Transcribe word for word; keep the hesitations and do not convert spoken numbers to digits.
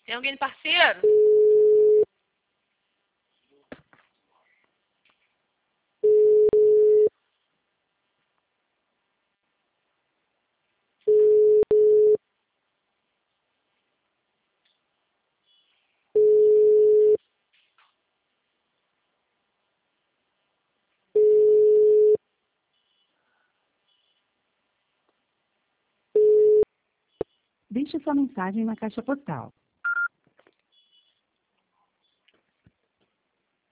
Tem alguém de parceiro? Deixe sua mensagem na caixa postal.